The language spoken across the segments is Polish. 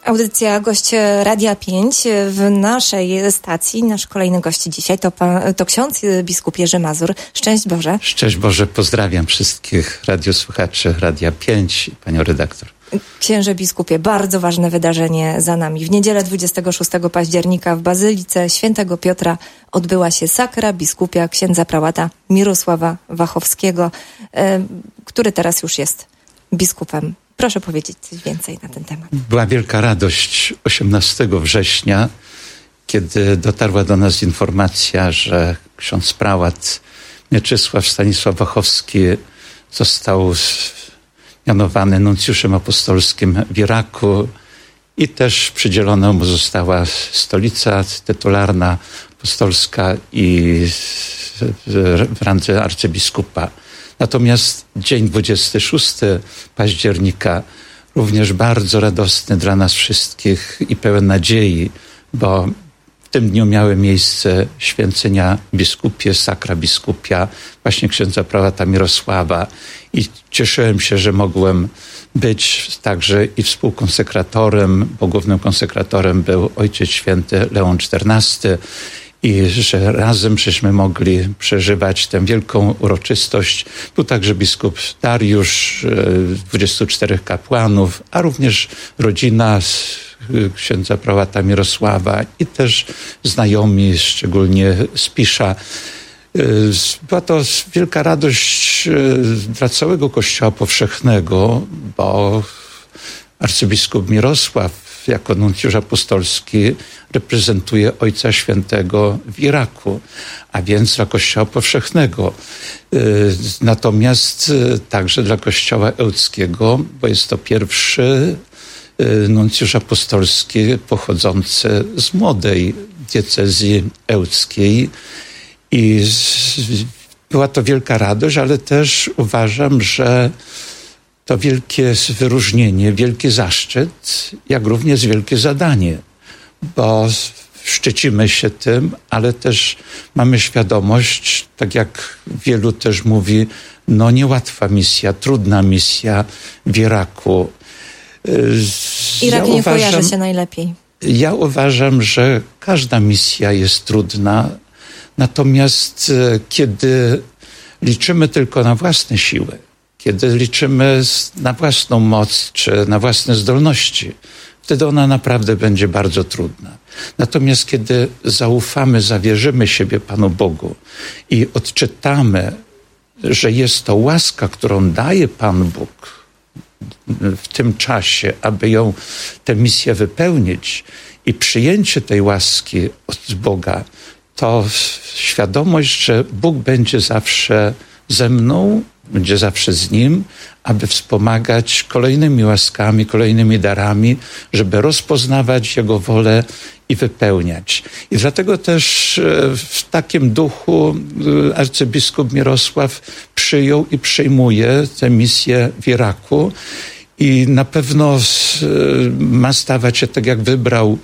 Audycja Gość Radia 5 w naszej stacji. Nasz kolejny gość dzisiaj to ksiądz biskup Jerzy Mazur. Szczęść Boże. Szczęść Boże, pozdrawiam wszystkich radiosłuchaczy Radia 5 i panią redaktor. Księże biskupie, bardzo ważne wydarzenie za nami. W niedzielę 26 października w Bazylice Świętego Piotra odbyła się sakra biskupia księdza prałata Mirosława Wachowskiego, który teraz już jest biskupem. Proszę powiedzieć coś więcej na ten temat. Była wielka radość 18 września, kiedy dotarła do nas informacja, że ksiądz prałat Mieczysław Stanisław Wachowski został mianowany nuncjuszem apostolskim w Iraku i też przydzielona mu została stolica tytularna apostolska i w randze arcybiskupa. Natomiast dzień 26 października również bardzo radosny dla nas wszystkich i pełen nadziei, bo w tym dniu miały miejsce święcenia biskupie, sakra biskupia właśnie księdza prałata Mirosława i cieszyłem się, że mogłem być także i współkonsekratorem, bo głównym konsekratorem był Ojciec Święty Leon XIV i że razem żeśmy mogli przeżywać tę wielką uroczystość. Był także biskup Dariusz, 24 kapłanów, a również rodzina księdza prałata Mirosława i też znajomi, szczególnie z Pisza. Była to wielka radość dla całego Kościoła powszechnego, bo arcybiskup Mirosław jako nuncjusz apostolski reprezentuje Ojca Świętego w Iraku, a więc dla Kościoła powszechnego. Natomiast także dla Kościoła ełckiego, bo jest to pierwszy nuncjusz apostolski pochodzący z młodej diecezji ełckiej. I była to wielka radość, ale też uważam, że to wielkie wyróżnienie, wielki zaszczyt, jak również wielkie zadanie, bo szczycimy się tym, ale też mamy świadomość, tak jak wielu też mówi, niełatwa misja, trudna misja w Iraku. Irak nie kojarzy się najlepiej. Ja uważam, że każda misja jest trudna, natomiast kiedy liczymy tylko na własne siły, kiedy liczymy na własną moc czy na własne zdolności, wtedy ona naprawdę będzie bardzo trudna. Natomiast kiedy zaufamy, zawierzymy siebie Panu Bogu i odczytamy, że jest to łaska, którą daje Pan Bóg w tym czasie, aby tę misję wypełnić i przyjęcie tej łaski od Boga, to świadomość, że Bóg będzie zawsze ze mną, będzie zawsze z Nim, aby wspomagać kolejnymi łaskami, kolejnymi darami, żeby rozpoznawać Jego wolę i wypełniać. I dlatego też w takim duchu arcybiskup Mirosław przyjął i przyjmuje tę misję w Iraku i na pewno ma stawać się tak, jak wybrał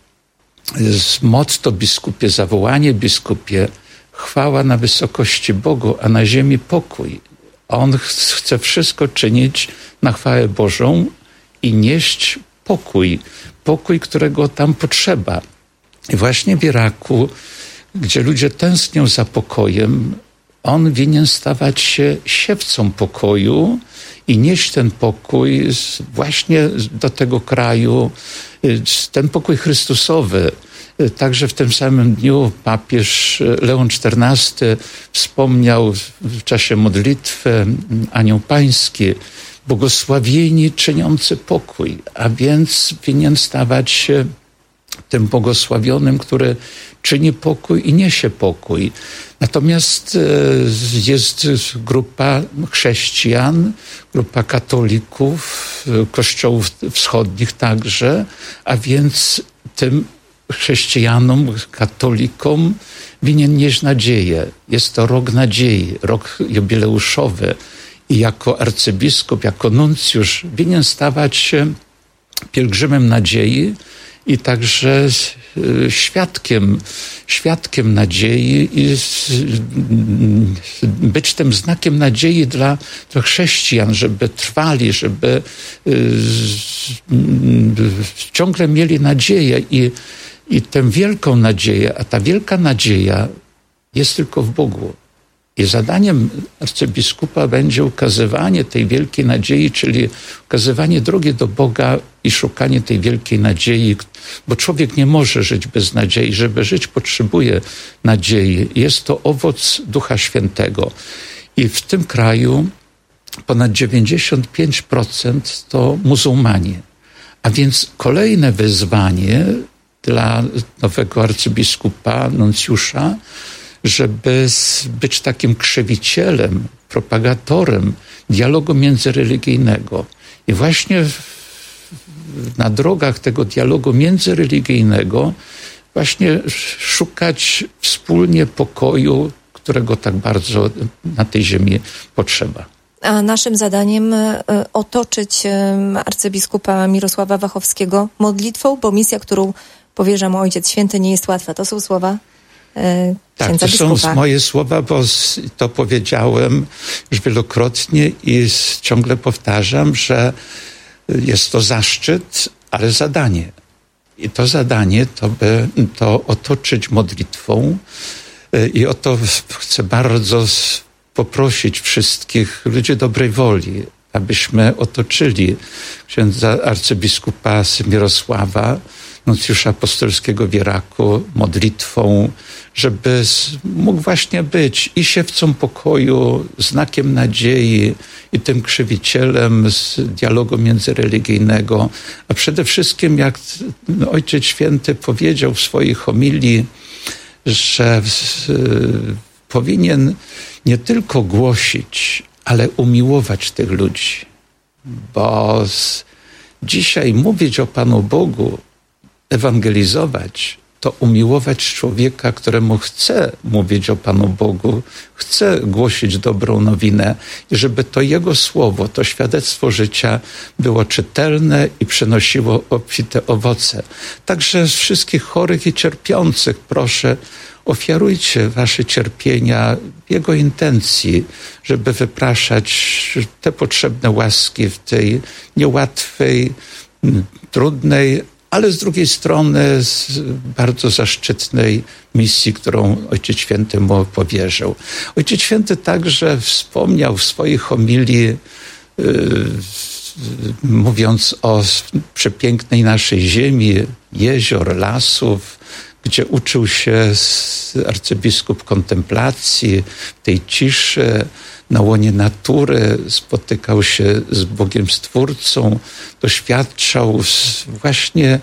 motto biskupie, zawołanie biskupie: chwała na wysokości Bogu, a na ziemi pokój. On chce wszystko czynić na chwałę Bożą i nieść pokój, którego tam potrzeba. I właśnie w Iraku, gdzie ludzie tęsknią za pokojem, on winien stawać się siewcą pokoju i nieść ten pokój właśnie do tego kraju, ten pokój Chrystusowy. Także w tym samym dniu papież Leon XIV wspomniał w czasie modlitwy Anioł Pański: błogosławieni czyniący pokój, a więc winien stawać się tym błogosławionym, który czyni pokój i niesie pokój. Natomiast jest grupa chrześcijan, grupa katolików, kościołów wschodnich także, a więc tym chrześcijanom, katolikom winien nieść nadzieję. Jest to rok nadziei, rok jubileuszowy i jako arcybiskup, jako nuncjusz winien stawać się pielgrzymem nadziei i także świadkiem nadziei i być tym znakiem nadziei dla chrześcijan, żeby trwali, żeby ciągle mieli nadzieję i tę wielką nadzieję, a ta wielka nadzieja jest tylko w Bogu. I zadaniem arcybiskupa będzie ukazywanie tej wielkiej nadziei, czyli ukazywanie drogi do Boga i szukanie tej wielkiej nadziei, bo człowiek nie może żyć bez nadziei. Żeby żyć, potrzebuje nadziei. Jest to owoc Ducha Świętego. I w tym kraju ponad 95% to muzułmanie. A więc kolejne wyzwanie dla nowego arcybiskupa, nuncjusza, żeby być takim krzewicielem, propagatorem dialogu międzyreligijnego. I właśnie na drogach tego dialogu międzyreligijnego właśnie szukać wspólnie pokoju, którego tak bardzo na tej ziemi potrzeba. A naszym zadaniem otoczyć arcybiskupa Mirosława Wachowskiego modlitwą, bo misja, którą powierza mu Ojciec Święty, nie jest łatwa. To są słowa tak, to biskupa. są moje słowa, bo to powiedziałem już wielokrotnie i ciągle powtarzam, że jest to zaszczyt, ale zadanie. I to zadanie to otoczyć modlitwą i o to chcę bardzo poprosić wszystkich ludzi dobrej woli, abyśmy otoczyli księdza arcybiskupa Mirosława, nuncjusza apostolskiego w Iraku, modlitwą, żeby mógł właśnie być i siewcą pokoju, znakiem nadziei i tym krzywicielem z dialogu międzyreligijnego. A przede wszystkim, jak Ojciec Święty powiedział w swojej homilii, że powinien nie tylko głosić, ale umiłować tych ludzi. Bo dzisiaj mówić o Panu Bogu, ewangelizować, to umiłować człowieka, któremu chce mówić o Panu Bogu, chce głosić dobrą nowinę i żeby to Jego słowo, to świadectwo życia było czytelne i przynosiło obfite owoce. Także wszystkich chorych i cierpiących proszę, ofiarujcie wasze cierpienia Jego intencji, żeby wypraszać te potrzebne łaski w tej niełatwej, trudnej, ale z drugiej strony z bardzo zaszczytnej misji, którą Ojciec Święty mu powierzył. Ojciec Święty także wspomniał w swojej homilii, mówiąc o przepięknej naszej ziemi, jezior, lasów, gdzie uczył się arcybiskup kontemplacji, tej ciszy, na łonie natury, spotykał się z Bogiem Stwórcą, doświadczał właśnie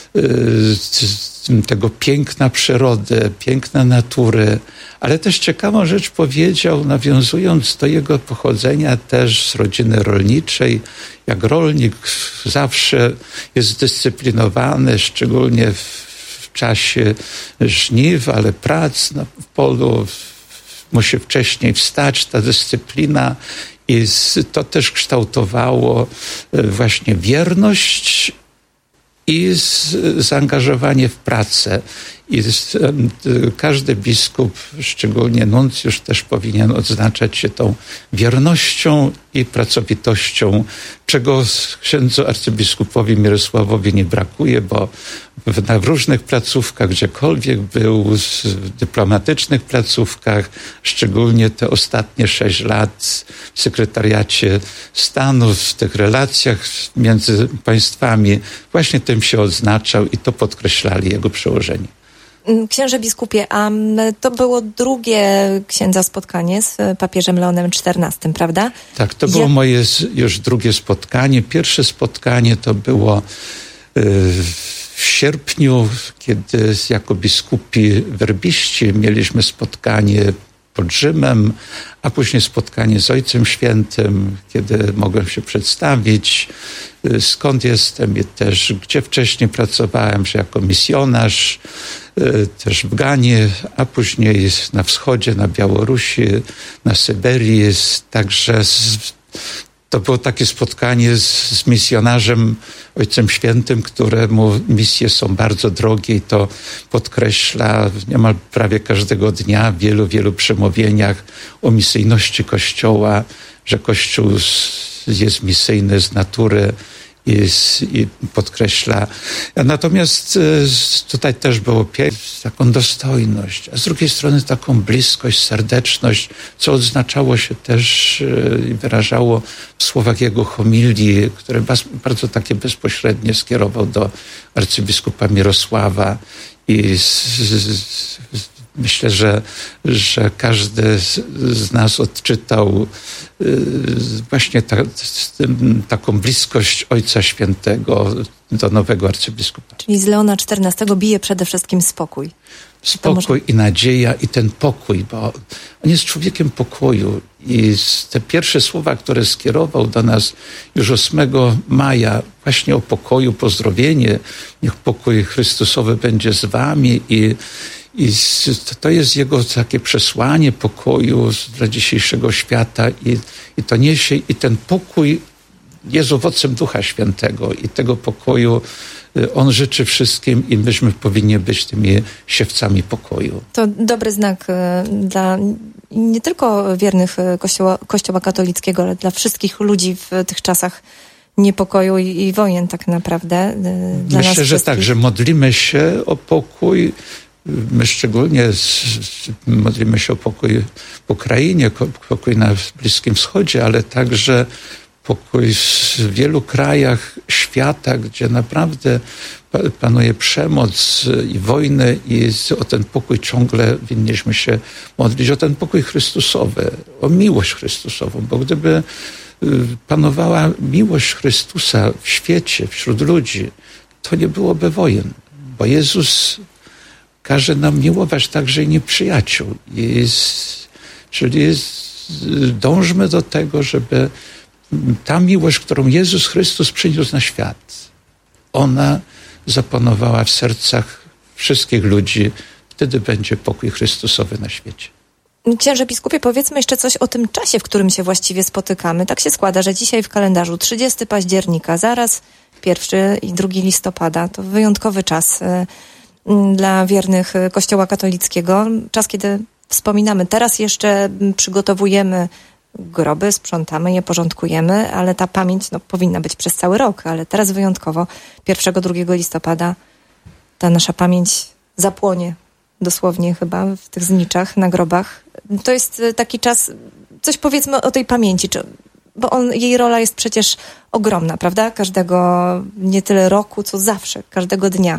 tego piękna przyrody, piękna natury, ale też ciekawą rzecz powiedział, nawiązując do jego pochodzenia też z rodziny rolniczej. Jak rolnik zawsze jest zdyscyplinowany, szczególnie w czasie żniw, ale prac w polu, musi wcześniej wstać, ta dyscyplina i to też kształtowało właśnie wierność i zaangażowanie w pracę. I każdy biskup, szczególnie nuncjusz, też powinien odznaczać się tą wiernością i pracowitością, czego księdzu arcybiskupowi Mirosławowi nie brakuje, bo na różnych placówkach, gdziekolwiek był, w dyplomatycznych placówkach, szczególnie te ostatnie 6 lat w sekretariacie stanu, w tych relacjach między państwami, właśnie tym się odznaczał i to podkreślali jego przełożeni. Księże biskupie, a to było drugie księdza spotkanie z papieżem Leonem XIV, prawda? Tak, to było moje już drugie spotkanie. Pierwsze spotkanie to było w sierpniu, kiedy jako biskupi werbiści mieliśmy spotkanie pod Rzymem, a później spotkanie z Ojcem Świętym, kiedy mogłem się przedstawić, skąd jestem i też gdzie wcześniej pracowałem, że jako misjonarz, też w Ganie, a później na wschodzie, na Białorusi, na Syberii. Także To było takie spotkanie z misjonarzem, Ojcem Świętym, któremu misje są bardzo drogie i to podkreśla niemal prawie każdego dnia w wielu przemówieniach o misyjności Kościoła, że Kościół jest misyjny z natury i podkreśla. Natomiast tutaj też było taką dostojność, a z drugiej strony taką bliskość, serdeczność, co odznaczało się też i wyrażało w słowach jego homilii, które bardzo takie bezpośrednie skierował do arcybiskupa Mirosława i myślę, że każdy z nas odczytał właśnie taką bliskość Ojca Świętego do nowego arcybiskupa. Czyli z Leona XIV bije przede wszystkim spokój. Spokój i nadzieja i ten pokój, bo on jest człowiekiem pokoju i te pierwsze słowa, które skierował do nas już 8 maja właśnie o pokoju, pozdrowienie, niech pokój Chrystusowy będzie z wami i to jest jego takie przesłanie pokoju dla dzisiejszego świata i to niesie, i ten pokój jest owocem Ducha Świętego i tego pokoju on życzy wszystkim i myśmy powinni być tymi siewcami pokoju. To dobry znak dla nie tylko wiernych Kościoła katolickiego, ale dla wszystkich ludzi w tych czasach niepokoju i wojen tak naprawdę. Dla Myślę, nas że tak, że modlimy się o pokój. My szczególnie modlimy się o pokój w Ukrainie, pokój na Bliskim Wschodzie, ale także pokój w wielu krajach świata, gdzie naprawdę panuje przemoc i wojny i o ten pokój ciągle winniśmy się modlić, o ten pokój Chrystusowy, o miłość Chrystusową, bo gdyby panowała miłość Chrystusa w świecie, wśród ludzi, to nie byłoby wojen, bo Jezus każe nam miłować także i nieprzyjaciół. Czyli dążmy do tego, żeby ta miłość, którą Jezus Chrystus przyniósł na świat, ona zapanowała w sercach wszystkich ludzi. Wtedy będzie pokój Chrystusowy na świecie. Księże biskupie, powiedzmy jeszcze coś o tym czasie, w którym się właściwie spotykamy. Tak się składa, że dzisiaj w kalendarzu 30 października, zaraz 1 i 2 listopada, to wyjątkowy czas dla wiernych Kościoła katolickiego. Czas, kiedy wspominamy. Teraz jeszcze przygotowujemy groby, sprzątamy je, porządkujemy, ale ta pamięć powinna być przez cały rok, ale teraz wyjątkowo 1-2 listopada ta nasza pamięć zapłonie dosłownie chyba w tych zniczach, na grobach. To jest taki czas, coś powiedzmy o tej pamięci, bo jej rola jest przecież ogromna, prawda? Każdego, nie tyle roku, co zawsze, każdego dnia.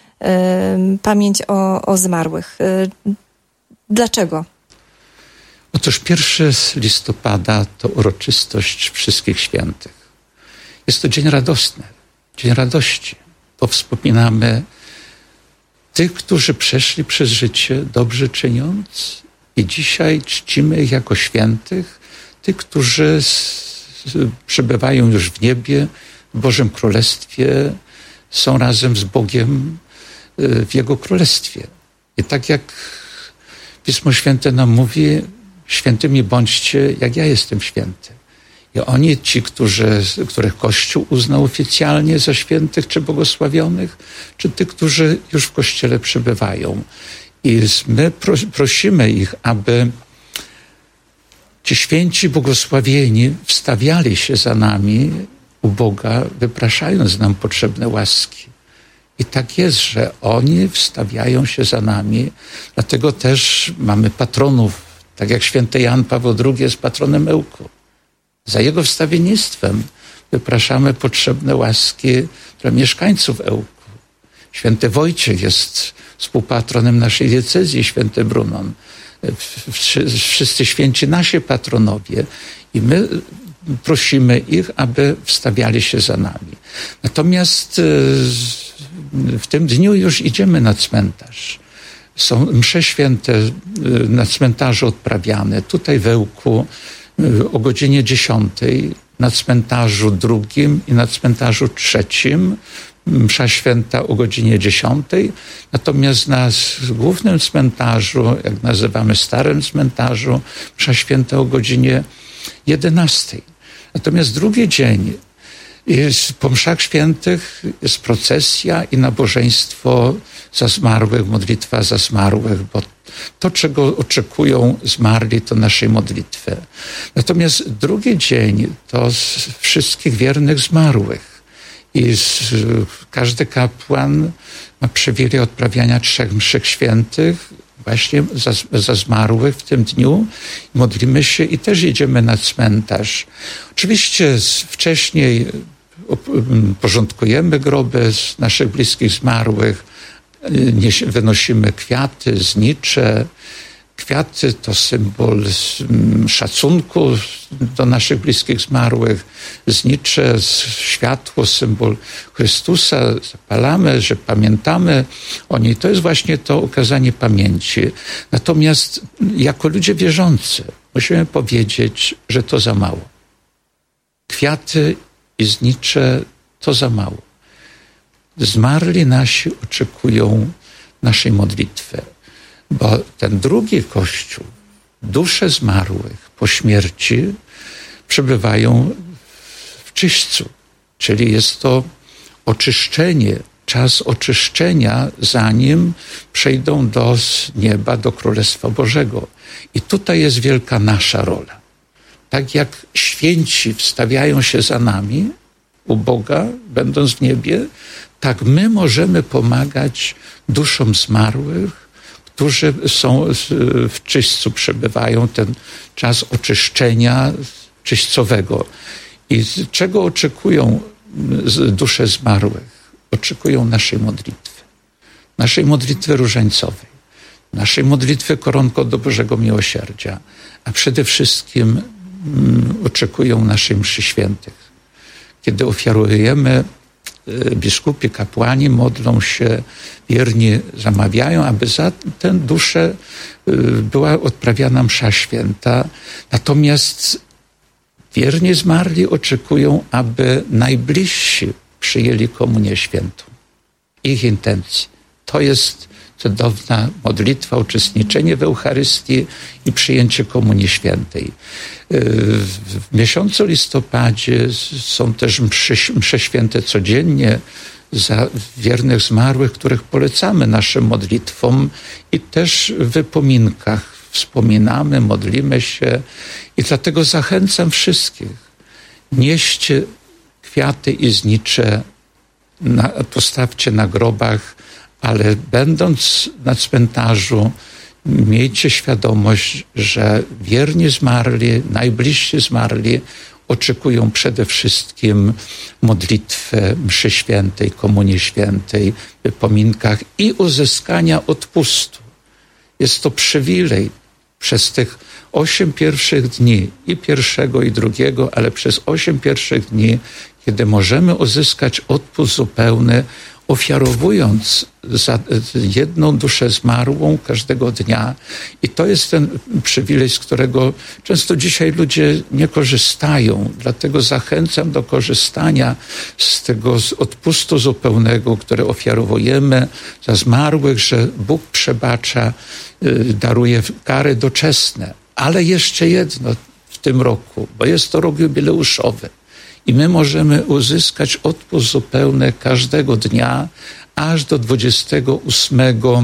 Pamięć o zmarłych. Dlaczego? Otóż 1 listopada to uroczystość Wszystkich Świętych. Jest to dzień radosny, dzień radości, bo wspominamy tych, którzy przeszli przez życie dobrze czyniąc i dzisiaj czcimy ich jako świętych, tych, którzy przebywają już w niebie, w Bożym Królestwie, są razem z Bogiem w Jego Królestwie. I tak jak Pismo Święte nam mówi, świętymi bądźcie, jak ja jestem święty. I oni, ci, których Kościół uznał oficjalnie za świętych czy błogosławionych, czy tych, którzy już w Kościele przebywają. I my prosimy ich, aby ci święci błogosławieni wstawiali się za nami u Boga, wypraszając nam potrzebne łaski. I tak jest, że oni wstawiają się za nami, dlatego też mamy patronów, tak jak święty Jan Paweł II jest patronem Ełku. Za jego wstawiennictwem wypraszamy potrzebne łaski dla mieszkańców Ełku. Święty Wojciech jest współpatronem naszej diecezji, święty Brunon. Wszyscy święci nasi patronowie i my prosimy ich, aby wstawiali się za nami. Natomiast w tym dniu już idziemy na cmentarz. Są msze święte na cmentarzu odprawiane. Tutaj w Ełku o godzinie 10, na cmentarzu 2 i na cmentarzu 3. Msza święta o godzinie 10. Natomiast na głównym cmentarzu, jak nazywamy starym cmentarzu, msza święta o godzinie 11. Natomiast drugi dzień po mszach świętych jest procesja i nabożeństwo za zmarłych, modlitwa za zmarłych, bo to, czego oczekują zmarli, to naszej modlitwy. Natomiast drugi dzień to z wszystkich wiernych zmarłych. I każdy kapłan ma przywilej odprawiania 3 mszy świętych właśnie za zmarłych w tym dniu. Modlimy się i też jedziemy na cmentarz. Oczywiście wcześniej porządkujemy groby z naszych bliskich zmarłych, wynosimy kwiaty, znicze. Kwiaty to symbol szacunku do naszych bliskich zmarłych. Znicze, światło, symbol Chrystusa. Zapalamy, że pamiętamy o niej. To jest właśnie to okazanie pamięci. Natomiast jako ludzie wierzący musimy powiedzieć, że to za mało. Kwiaty i znicze to za mało. Zmarli nasi oczekują naszej modlitwy. Bo ten drugi Kościół, dusze zmarłych po śmierci przebywają w czyśćcu. Czyli jest to oczyszczenie, czas oczyszczenia, zanim przejdą do nieba, do Królestwa Bożego. I tutaj jest wielka nasza rola. Tak jak święci wstawiają się za nami u Boga, będąc w niebie, tak my możemy pomagać duszom zmarłych, którzy są w czyśćcu, przebywają ten czas oczyszczenia czyśćcowego. I czego oczekują dusze zmarłych? Oczekują naszej modlitwy. Naszej modlitwy różańcowej. Naszej modlitwy koronką do Bożego Miłosierdzia. A przede wszystkim oczekują naszej mszy świętych. Kiedy ofiarujemy, biskupi, kapłani modlą się, wierni zamawiają, aby za tę duszę była odprawiana msza święta. Natomiast wierni zmarli oczekują, aby najbliżsi przyjęli komunię świętą. Ich intencji. To jest cudowna modlitwa, uczestniczenie w Eucharystii i przyjęcie komunii świętej. W miesiącu listopadzie są też msze święte codziennie za wiernych zmarłych, których polecamy naszym modlitwom i też w wypominkach wspominamy, modlimy się i dlatego zachęcam wszystkich. Nieście kwiaty i znicze, postawcie na grobach, ale będąc na cmentarzu, miejcie świadomość, że wierni zmarli, najbliżsi zmarli oczekują przede wszystkim modlitwy, mszy świętej, komunii świętej, w wypominkach i uzyskania odpustu. Jest to przywilej przez tych 8 pierwszych dni, i pierwszego, i drugiego, ale przez 8 pierwszych dni, kiedy możemy uzyskać odpust zupełny, ofiarowując za jedną duszę zmarłą każdego dnia. I to jest ten przywilej, z którego często dzisiaj ludzie nie korzystają. Dlatego zachęcam do korzystania z tego odpustu zupełnego, który ofiarowujemy za zmarłych, że Bóg przebacza, daruje kary doczesne. Ale jeszcze jedno w tym roku, bo jest to rok jubileuszowy. I my możemy uzyskać odpust zupełny każdego dnia, aż do 28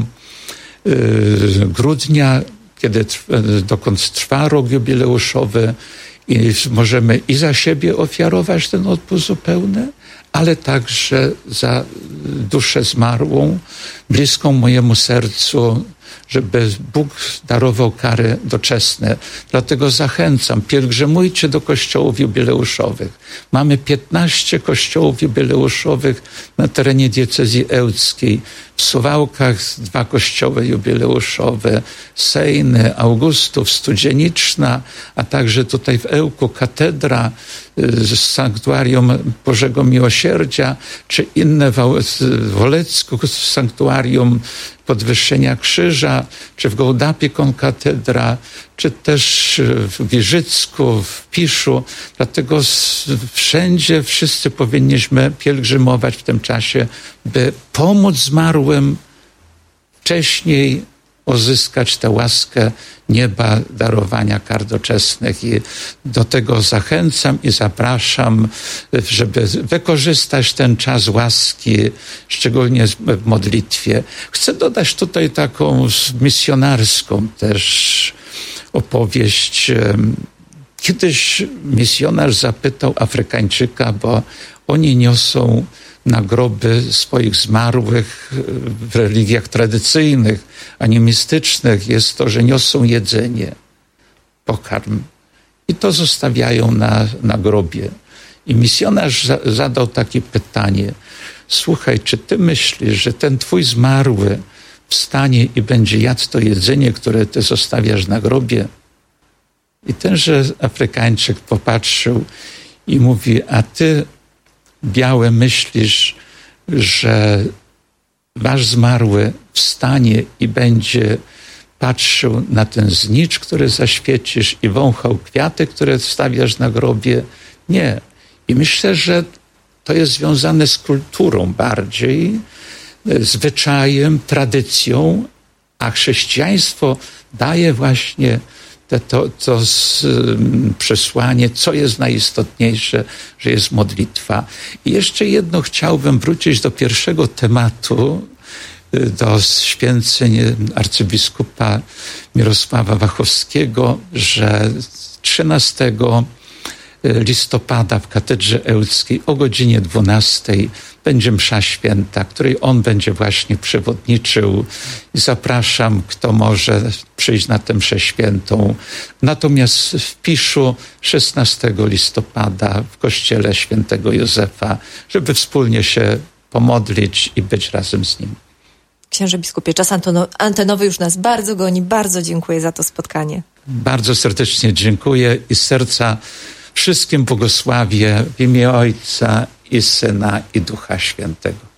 grudnia, dokąd trwa rok jubileuszowy. I możemy i za siebie ofiarować ten odpust zupełny, ale także za duszę zmarłą, bliską mojemu sercu, żeby Bóg darował kary doczesne. Dlatego zachęcam, pielgrzymujcie do kościołów jubileuszowych. Mamy 15 kościołów jubileuszowych na terenie diecezji ełckiej. W Suwałkach 2 kościoły jubileuszowe, Sejny, Augustów, Studzieniczna, a także tutaj w Ełku katedra z sanktuarium Bożego Miłosierdzia, czy inne w Wolecku sanktuarium Podwyższenia Krzyża, czy w Gołdapie konkatedra, czy też w Giżycku, w Piszu. Dlatego wszędzie wszyscy powinniśmy pielgrzymować w tym czasie, by pomóc zmarłym wcześniej uzyskać tę łaskę nieba, darowania kar doczesnych. I do tego zachęcam i zapraszam, żeby wykorzystać ten czas łaski, szczególnie w modlitwie. Chcę dodać tutaj taką misjonarską też opowieść. Kiedyś misjonarz zapytał Afrykańczyka, bo oni niosą na groby swoich zmarłych w religiach tradycyjnych, animistycznych jest to, że niosą jedzenie, pokarm i to zostawiają na grobie. I misjonarz zadał takie pytanie: słuchaj, czy ty myślisz, że ten twój zmarły wstanie i będzie jadł to jedzenie, które ty zostawiasz na grobie? I tenże Afrykańczyk popatrzył i mówi: a ty, białe, myślisz, że wasz zmarły wstanie i będzie patrzył na ten znicz, który zaświecisz i wąchał kwiaty, które stawiasz na grobie? Nie. I myślę, że to jest związane z kulturą bardziej, zwyczajem, tradycją, a chrześcijaństwo daje właśnie to przesłanie, co jest najistotniejsze, że jest modlitwa. I jeszcze jedno chciałbym wrócić do pierwszego tematu, do święceń arcybiskupa Mirosława Wachowskiego, że 13 listopada w Katedrze Ełckiej o godzinie 12 będzie msza święta, której on będzie właśnie przewodniczył. Zapraszam, kto może przyjść na tę mszę świętą. Natomiast w Piszu 16 listopada w kościele świętego Józefa, żeby wspólnie się pomodlić i być razem z nim. Księże biskupie, czas antenowy już nas bardzo goni. Bardzo dziękuję za to spotkanie. Bardzo serdecznie dziękuję i z serca wszystkim błogosławię w imię Ojca i Syna i Ducha Świętego.